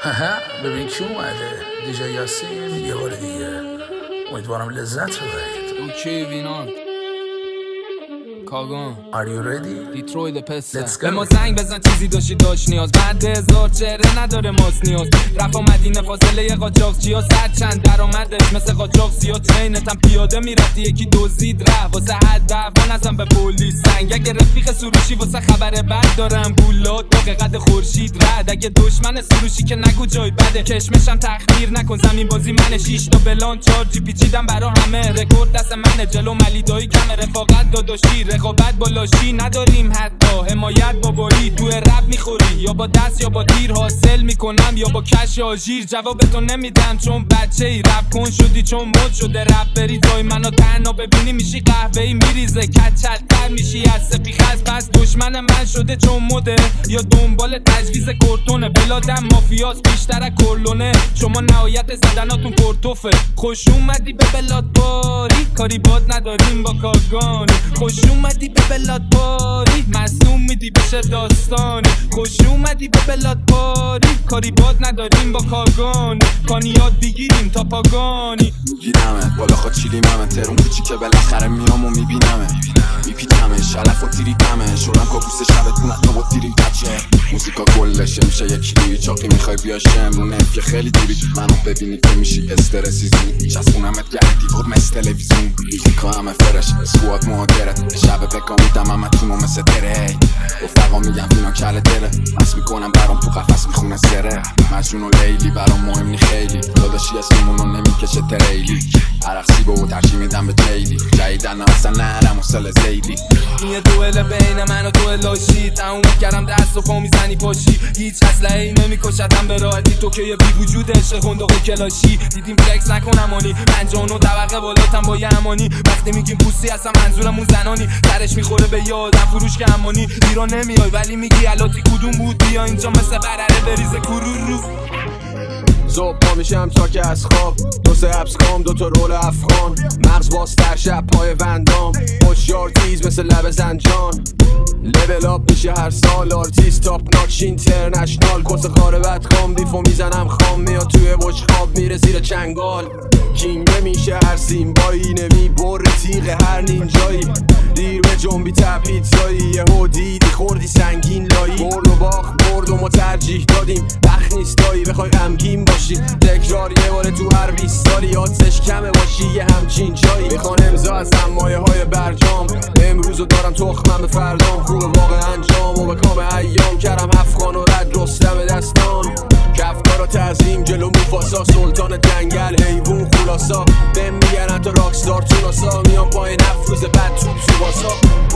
ببین کی اومده. دیجی یاسین یه بار دیگه. امیدوارم لذت ببرید. اوکی وینان کاگان Are you ready? دیتروید پسه Let's go. به ما زنگ بزن چیزی داشت نیاز. بعد 1000 چهره نداره ماست نیاز. رفا مدینه فاصله یه قاچاق چیا صد چند درآمدش مثل قاچاق سیا. ترینتم پیاده میرفتی یکی دزدید رفت واسه حد دعوا نزن به پلیس. سنگ اگه رفیق سروشی واسه خبر بد دارم گولات باقی قد خورشید رد. اگه دشمن سروشی که نگو جای بده کشمشم تخمیر نکن زمین بازی من 6 تا بلان 4 جی پیچیدم برا همه. رکورد دست من جلو ملی دایی کم رفاقت داداشی رقابت بالاشی نداریم حتی حمایت بابایی. تو رپ میخوری یا با دست یا با تیر حاصل میکنم یا با کش آژیر. جوابتو نمیدم چون بچه ای رپ کن شدی چون مد شده رپ بری جای منو تنها ببینی میشی قهوه‌ای میریزه کچلتر میشی از سپیخز. پس دشمن من شده چون مده یا دنبال تجویز کورتونه. بلادم مافیاس بیشتر از کرلونه. شما نهایت زدناتون پرتوفه. خوش اومدی به بلاد باری کاری باد نداریم با کاگانی. خوش اومدی به بلاد باری مصدوم میدی بشه داستانی. خوش اومدی به بلاد باری کاری باد نداریم با کاگانی. کانیات بگیریم تا پاگانی گیرمه بالا خود چیلیممه ترون کوچی که بالاخره میام و میبینمه میپیچمه شلف و تریپمه شدم کابوس شبتون حتی با تیریم تچه. موزیکا کلشه میشه یکی چاقی میخوای بیاشم رو نفیه خیلی دیری منو ببینی که میشی استرسی زود چسبونمت گردی بود مثل تلویزیون. موزیکا همه فرش اسکوات مهاجرت شب بکامیدم همه تونو مثل تره. رفقا میگم اینا کل دره مس میکنم برام تو قفص میخونه سره. مجنون و لیلی برام مهم نی خیلی داداشی اسمونو نمیکشه تریلی. عرقسی با ترجیح میدم به جیلی جایدن اصلا نرم و سل زیدی. یه دوئل بین من و تو لاشی تموم کردم دست و پا میزنی پاشی. هیچ اسلحه‌ای نمیکشتم به راحتی تو که یه بی وجود عشق خندق کلاشی. دیدیم فلکس نکن امانی 59 طبقه بالاتم با یه امانی. وقتی میگیم پوستی اصلا منظورمون زنانی درش میخوره به یادم فروش که امانی. ایران نمیای ولی میگی الاتی کدوم بود بیا اینجا مثل برره بریزه کرورو. صبح پا میشم تا که از خواب دو سه ابسکام دو تا رول افغان. مغز باز در شب پای وندام هوشیار تیز مثل لب زنجان. لول آپ میشه هر سال آرتیست تاپ ناچ اینترنشنال. کس خاره بدخام دیفو میزنم خام میاد توی بشخاب میره زیر چنگال. کینگ میشه هر سیمبایی نمیبره تیغ هر نینجایی. دیر به جنبی تپیتایی یه دیدی خوردی سنگین لایی. برد و باخت برد و ما ترجیح دادیم بخ نیستایی بخوای غمگین باشی. تکرار یه باره تو هر 20 سالی آدزش کمه باشی یه همچین جایی. میخوان امضا از مایه های برجام امروزو دارم تخمم به فردام. خوب واقع انجام و به کام ایام کردم افغان و رد رستم دستان. کفتارا تعظیم جلو موفاسا سلطان جنگل حیوون خلاصا. بهم میگن حتی راکستار توناسا میان پای نفروز بد توب سوباسا.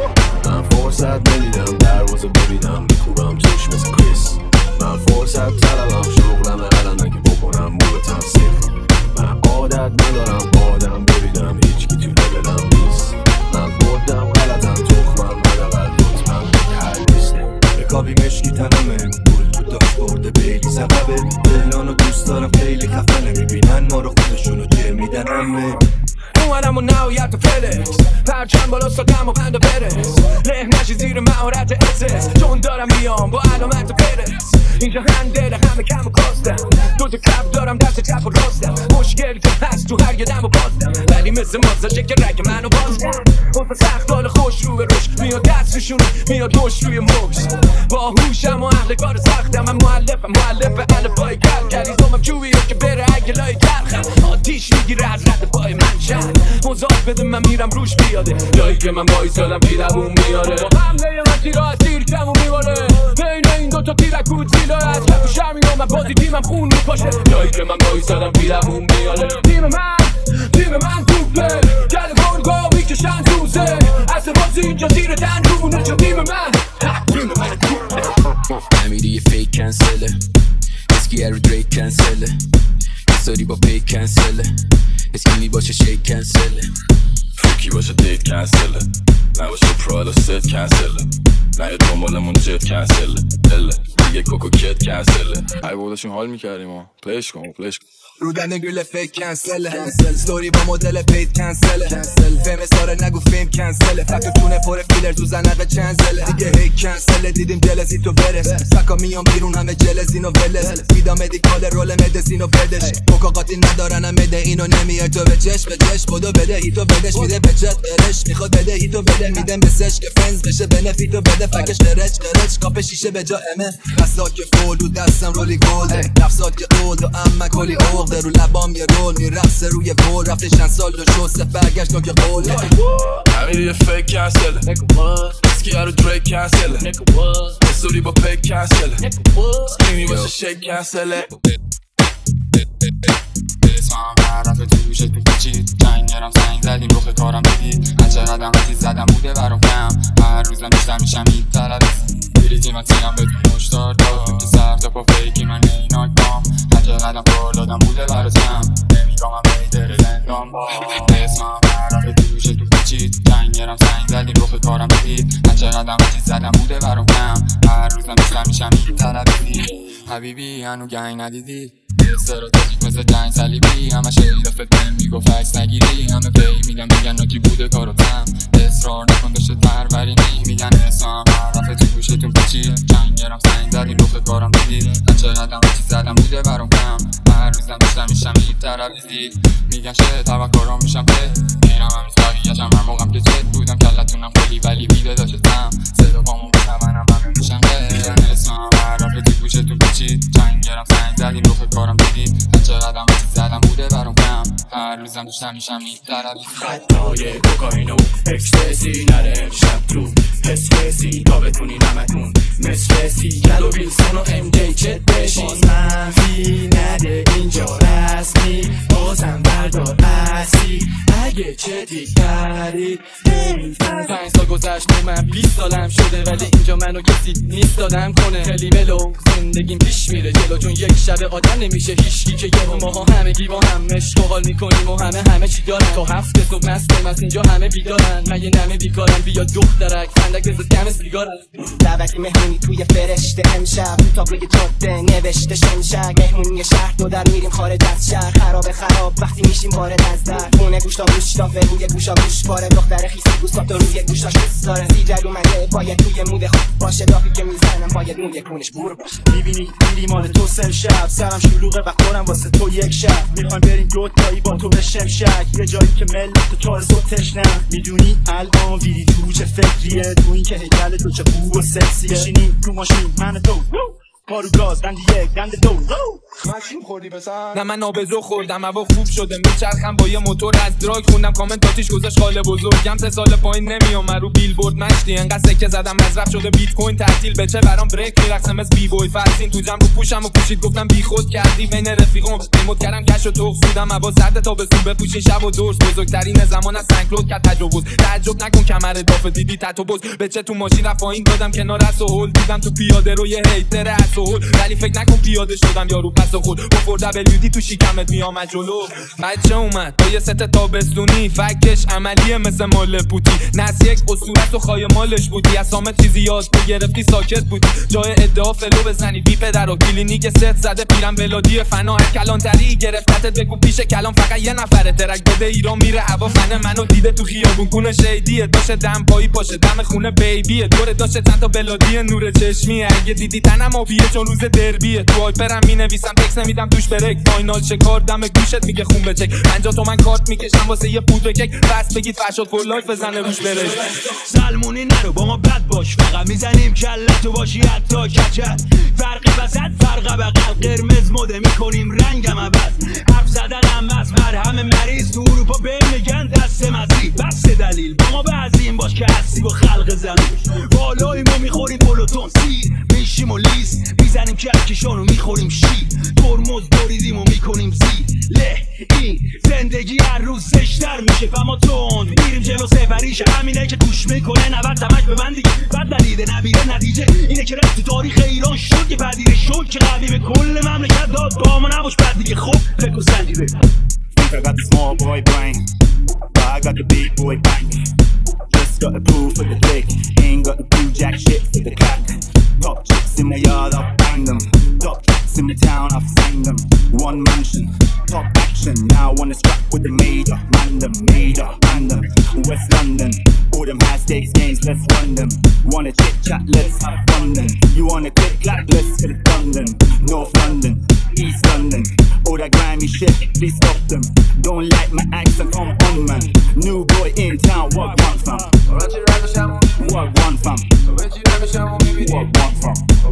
من فرصت نمیدم دروازه ببینم میکوبم توش مثل کریس. من فرصت طلبم شغلم قلم که بکنم مو به تنصیف. من عادت ندارم آدم ببینم هیچ کی تو لبلم نیست. من بردم غلطم تخمم ندقل لطفم حل نیست. رکابی مشکی تنمه گل تو داشت برده بیلی سببه. دلانو دوست دارم خیلی خفنه میبینن ما رو خودشونو جه میدن همه. اومدم و نهایت فلکس پرچم بالا ساکم و پند و برس. له نشی زیر مهارت اسس چون دارم میام با علامت پرس. اینجا هندل همه کم و کاستم دو تا کف دارم دست چپ و راستم. مشکل تو هست تو هر یه دم و باستم ولی مثل مازاشه که رگ منو بازم. حفظ سخت حال خوش رو به روش میاد دستشون میاد مش روی مش. با هوشم و اهل کار سختم من مؤلف الفای کل کلیزامم کیویه که بره اگه لای ترخم. آتیش میگیره از رد پای من شد مزاق بده من میرم روش بیاده. جایی که من بایستادم پیرمون میاره با حمله من تیرا از تیر کمون میباره. بین این دوتا تیرکود زیلای از کف و شرمی و من بازی تیمم خون میپاشه. جایی که من بایستادم پیرمون میاره. تیم من توپه گل گرگا میکشن دوزه. اصل بازی اینجا زیر دندونه چون تیم من نمیری یه فیک کنسله اسکی ارو دریک کنسله. استوری با پیک کنسله اسکینی باشه شیک کنسله. فریکی باشه دیت کنسله نباشه پرال و ست کنسله. نه یه دنبالمون جت کنسله اله دیگه کوکو کت کنسله. ای بوداشون حال میکردیم ها پلیش کن رودن گریل فیک کنسل ستوری با مدل پید کنسل فیلم ساره نگو فیلم کنسل فکر تونه پر فیلر تو زنقه چنزل دیگه هی کنسل دیدیم جلسی تو برس سکا میام بیرون همه جلسین و ولس بیدا مدیکال رول مدسین و بدش مکاقاتی ندارن هم بده اینو نمیای تو به چشم بدو بده هیتو بدش میده پچت برش میخواد بده هیتو بده میده مسش که فنز بشه بنفیتو بده فکش قرچ کاپ شیشه به جا امه بسات که فول رو دستم رولی گلد نفسات که اولد و اما کلی عقده رو لبام یه رول میرقصه روی گل رفته چند سال دو شسته برگشت تو که قوله همین یه فیک کنسله اسکی رو دریک کنسله استوری با پیک کنسله سکینی باشه شیک کنسله اسمم هر رفت توشه تو پیچید جنگرم زنگ زدیم روخ کارم بدید هر چقدرم وقتی زدم بوده برام کم هر روزم بیشتر میشم این طلب بریزی من تیرم بدون مشتار دارم که سر تا پا فیکی من ایناک بام هر چقدرم کار دادم بوده براتم نمیگامم بیدر زندان با اسمم هر رفت توشه تو پیچید جنگرم زنگ زدیم روخ کارم بدید هر چقدرم وقتی زدم بوده برام کم هر روزم بیشتر میشم این طلب حبیبی هنو گنگ ندیدی استراتژیک مثل جنگ صلیبی همه شیرفت بهم میگفت عکس نگیری همه پی میدن میگن ناکی بوده کاراتم اصرار نکن داشته پرورینی میگن اسمم هر رفت تو گوشتون پیچید جنگرم زنگ زدیم روخ کارم بدید هر چقدرم چی زدم بوده برام کم هر روزم بیشتر میشم این طرفیزی میگن شه توکرام میشم به میرم همین ساقیشم هر موقعم که چت بودم کلتونم خیلی ولی بیده داشتم صدا پامون بشم منم همه میشم میگن اسمم هر رفت تو گوشتون پیچید جنگرم زنگ زدیم روخ کارم بدید هر چقدرم چی زدم بوده برام کم هر روزم بیشتر میشم این طرفیزی خطای کوکائین و اکستسی نره امشب تو حس کسی تا بتونی نمتون مثل سیگل و ویلسون و ام جی چت بشین باز منفی نده اینجا رسمی بازم بردار اصلی اگه چتی کردی 5 سال گذشت و من 20 سالم شده ولی اینجا منو کسی نیست دادم کنه خیلی ملو زندگیم پیش میره جلو چون یک شب آدم نمیشه هیچکی که یه ماها همگی با هم عشق و حال میکنیم و همه چی دارن تا هفته صبح مستم از اینجا همه بیدارن من یه نمه بیکارم بیا دخترک فندک بزد کم سیگارم دعوتی مهمونی توی فرشته امشب تو تابلوی جاده نوشته شمشک مهمونی شهر دو در میریم خارج از شهر خراب وقتی میشیم وارد از در خونه گوشتا گوشتافه روی گوشا گوش پاره دختر خیسی گوشتا روی گوشاش دوست داره سیجل اومده باید توی مود خوب باشه دافی که میزنم باید موی کونش بور باشه میبینی میری مال تو شب سرم شلوغه و خورم واسه تو یک شب میخوایم بریم دوتایی با تو به شمشک یه جایی که ملت تو چهار صبح تشنم میدونی الان ویدی تو چه فکریه تو این که هیکل تو چه خوب و سکسیه بشینیم تو ماشین من تو پارو گاز دند یک دند دو ماشین خوردی بسن نه من آبزو خوردم هوا خوب شده میچرخم با یه موتور از دراگ خوندم کامنتاتیش گذاشت خاله بزرگم 3 سال پایین نمیام من رو بیلبورد مشتی انقدر سکه زدم مزرف شده بیت کوین تعطیل بچه برام بریک میرقصم از بی بوی فرسین تو جمع رو پوشم و پوشید گفتم بی خود کردی بین رفیقم ریموت کردم کش و تخ بودم هوا سرد تا بسون بپوشین شب و دورس بزرگترین زمان از سنکلود کرد تجاوز تعجب نکن کمر داف دیدی تتو بز بچه تو ماشین رفت پایین دادم کنار از هول دیدم تو پیاده رو یه هیتر اسهول ولی فکر نکن پیاده شدم یارو پس خود با WD تو شکمت میام جلو بچه اومد با یه ست تابستونی فکش عملیه مثل مال پوتی نس یک اسطورت و خای مالش بودی اسامت چیزی یاد تو گرفتی ساکت بودی جای ادعا فلو بزنی بی پدر و کلینیک ست زده پیرم بلادی فنا هر کلانتری گرفتت بگو پیش کلام فقط یه نفره ترک بده ایران میره هوا فنه منو دیده تو خیابون کونه شیدیه داشه دم پایی پاشه دم خونه بیبیه دور داشه چند تا بلادی نور چشمی اگه دیدی تنم آبیه چون روز دربیه تو آیپرم مینویسم تکس نمیدم توش برک فاینال چکار دم گوشت میگه خون بچک 50 تومن کارت میکشم واسه یه پودر کیک بس بگید فرشاد فور لایف بزنه روش بره سلمونی نرو با ما بد باش فقط میزنیم کلتو باشی حتی کچت فرقی وسط فرق بغل قرمز مده میکنیم رنگم عوض حرف زدنم از مرهم مریض تو اروپا به میگن دست مزی بس دلیل با ما بعضیم باش که هستی با خلق زمین بالای ما میخوریم پلوتون سیر میشیم و لیس میزنیم کلکشانو میخوریم شیر ترمز بریدیم و میکنیم زیر له این زندگی هر روز زشتر میشه فما تند میریم جلو سفریشه همینه که گوش میکنه 90 تمک به من دیگه بد دلیده نبیره نتیجه اینه که رفت تو تاریخ ایران شد که پدیره شد که قبلی به کل مملکت داد با ما نباش بد دیگه خب فکر و سنجی بفر I got the small boy brain, but I got the big boy bang. Just got the proof for the dick, ain't got the blue jack shit for the crack. Top chicks in the yard, I've banged them. Top tracks in the town, I've sang them. One mansion, talk action. Now I wanna scrap with the major. Man them, West London. All them high stakes games, let's run them. Wanna chit chat, let's have fun then. You wanna click clap, let's get it done then. North London, East London. All that grimy shit, please stop them. Don't like my accent, come on man. New boy in town, what one fam? What one fam? What one fam?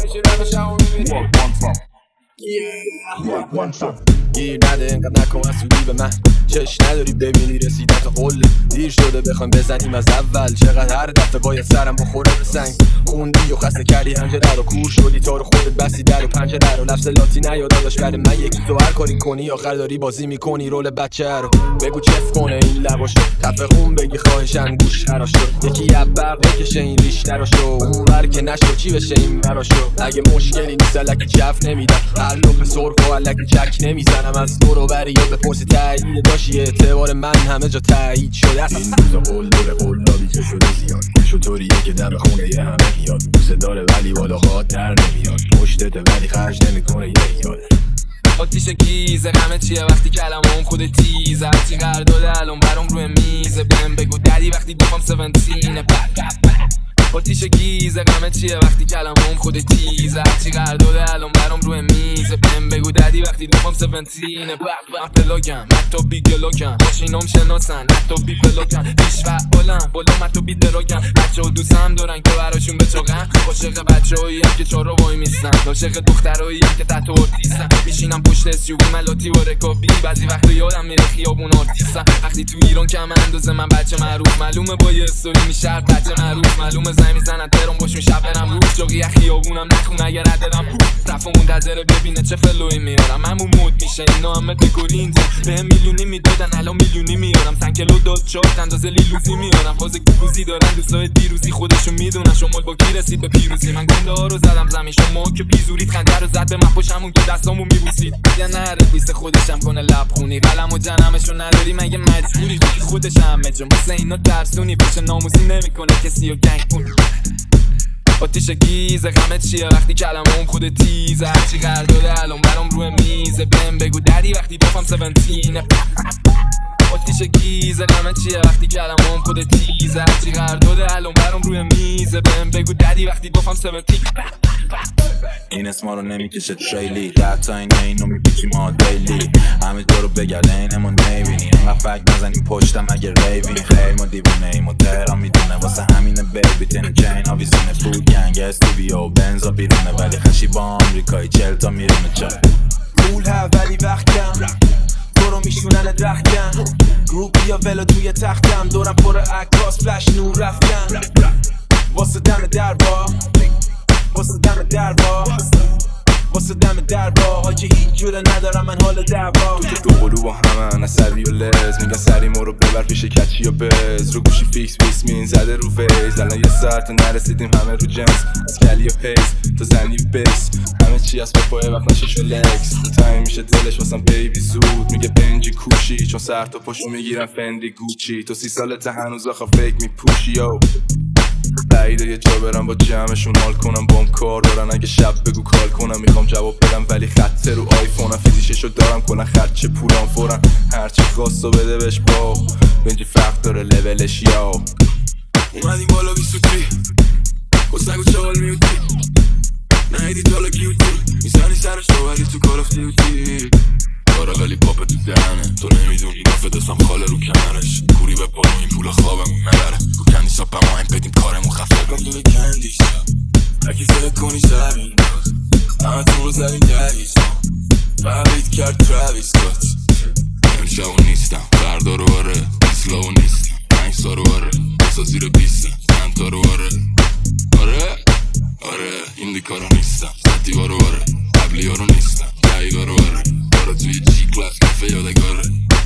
What one fam? Yeah, one fam. گیر نده اینقدر نکن اصولی به من چش نداری ببینی رسیدن تا قله دیر شده بخوایم بزنیم از اول چقدر هر دفعه باید سرم بخوره به سنگ خوندی و خسته کردی همجره رو کور شدی تا رو خودت بستی در و پنجره رو لفظ لاتی نیاد داداش برای من یکی تو هر کاری کنی آخر داری بازی میکنی رول بچه رو بگو چف کنه این لباشو تفقون بگی خواهشن گوش خراشو یکی برق بکشه این ریش دراشو اون ور که نشو چی بشه این براشو اگه مشکلی نیست الکی چف نمیدم هر لپ سرخ و الکی چک نمیزنم از دور و بری یا بپرسی تایید داشتی اعتبار من همه جا تایید شده است این روزا قول داره قول دادی که شده زیاد شطوریه که دم خونه یه همه میاد دوست داره ولی بالا خواد در نمیاد پشتته ولی خرج نمیکنه یه یاد آتیش گیزه غمه چیه وقتی کلمم خود تیزه هرچی قرار داده الان برام روی میزه بهم بگو ددی وقتی گفتم 17 آتیش گیزه غمه چیه وقتی کلمم خود تیزه هرچی قرار داده الان برام روی میزه بهم بگو ددی وقتی گفتم 17 پلاگم حتی بی گلاگم ماشینام شناسن حتی بی پلاگم پیش فعالم بالا حتی بی دراگم بچه ها دوستم دارن که براشون بچاقم عاشق بچه هایی هم که چارا وای میستن عاشق دخترایی هم که تحت آرتیستن میشینم پشت اسیوبی ملاتی و رکابی بعضی وقتا یادم میره خیابون آرتیستن وقتی تو ایران کم اندازه من بچه معروف معلومه با یه استوری میشه بچه معروف معلومه زنگ میزنن ترام باشون شب برم روز جاقی خیابونم نخون اگر ندارم رفت منتظره ببینه چه فلوی میارم همون مود میشه اینا همه دکورین به میلیونی میدادن الان میلیونی میارم تنکلو داد چارت اندازه لیلوزی میارم فاز گوزی دارن دوستای دیروزی خودشون میدونن شما با کی رسید به پیروزی من گنده ها رو زدم زمین شما که پیزورید خنده رو زد به من پشمون که دستامو میبوسید یا نره بیست خودشم کنه لبخونی قلم و جنمشو نداری مگه مجبوری خودش همه جا مثل اینا ترسونی پیش ناموسی نمیکنه کسی و گنگ کنی آتیش گیزه غمه چیه وقتی کلمم خود تیزه هرچی قرار داده الان برام روی میزه بهم بگو ددی وقتی گفتم 17 آتیش گیزه غمه چیه وقتی کلمم خود تیزه هرچی قرار داده الان برام روی میزه بهم بگو ددی وقتی گفتم 17 این اسما رو نمیکشه تریلی دتا اینو میپیچی ما دیلی همه جا رو بگرده اینمون نمیبینی انقدر فک نزنیم پشتم اگه ریوین خیلی ما دیوونه ایم و تهران میدونه واسه همینه بیبی تن چین آویزونه فود گنگ استوبیو و بنزا بیرونه ولی خشی با آمریکایی 40 تا میرونه چه پول ها ولی وقت کم تو رو میشونن درختم گروپ یا ولو توی تختم دورم پر عکاس فلش نور رفتم واسه دم دربا واسه دم دربا واسه دم دربا حاجی هیچ جوره ندارم من حال دعوا دو قلو با همن عصبی و لز میگن سری ما رو ببر پیش کچی و بز رو گوشی فیکس بیسمین زده رو فیز الان یه ساعت نرسیدیم همه رو جنس از کلی و پیس تو زنی و بیس همه چی از پاپای وقت نشش و لکس تایم میشه دلش واسم بیبی زود میگه بنجی کوشی چون سر تا پاشو میگیرم فندی گوچی تو 30 سالت هنوز آخه فیک میپوشی یو بعیده یه جا برم با جمعشون حال کنم بام کار دارن اگه شب بگو کال کنم میخوام جواب بدم ولی خط رو آیفونم فیزیششو دارم کلا خرچه پولام فورن هرچی خواستو بده بهش با بنجی فرق داره لولش یا اومدیم بالا 23 کسنگو چال میوتی نهیدی تالا کیوتی میزنی سرش تو ولی تو کار افتی اوتی کارا ولی پاپ تو دهنه تو نمیدونی دفعه دستم خاله رو کمرش کوری به پالو این پول خوابم نبره رو کندی سا با ما هم بدیم کارمون خفه کن دونه کندیش اگه فکر کنی زمین همه تون رو زدیم دریش فهمید کرد تراویس کات امشبو نیستم فردا رو آره بیسلاو نیستم 5 سا رو آره بسا زیر بیستم چند تا رو آره آره این دیکارو نیستم زدیگا رو آره قبلی ها رو نیستم دقیقا رو آره توی جی کلاس کفه یادگاره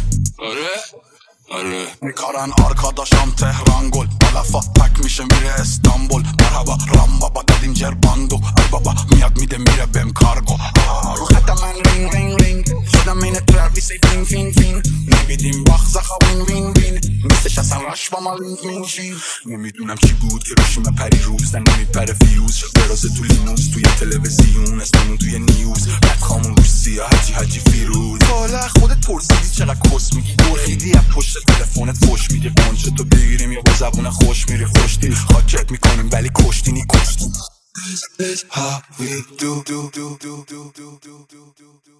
آره میکارن آرکاداشم تهران گل ملفا تک میشه میره استانبول مرحبا رام بابا دادیم جرباندو ای بابا میاد میده میره بهم کارگو رو خطا من رینگ رینگ رینگ شدم این تراویس فین فین فین نمیدیم وقت زخا وین وین وین نیستش اصلا رش با ما لینک مینشین نمیدونم چی بود که بشیم پری روز نمیپره فیوز درازه تو لیموز توی تلویزیون اسممون توی نیوز بد خامون روش سیاه حجی فیروز حالا خودت how we do.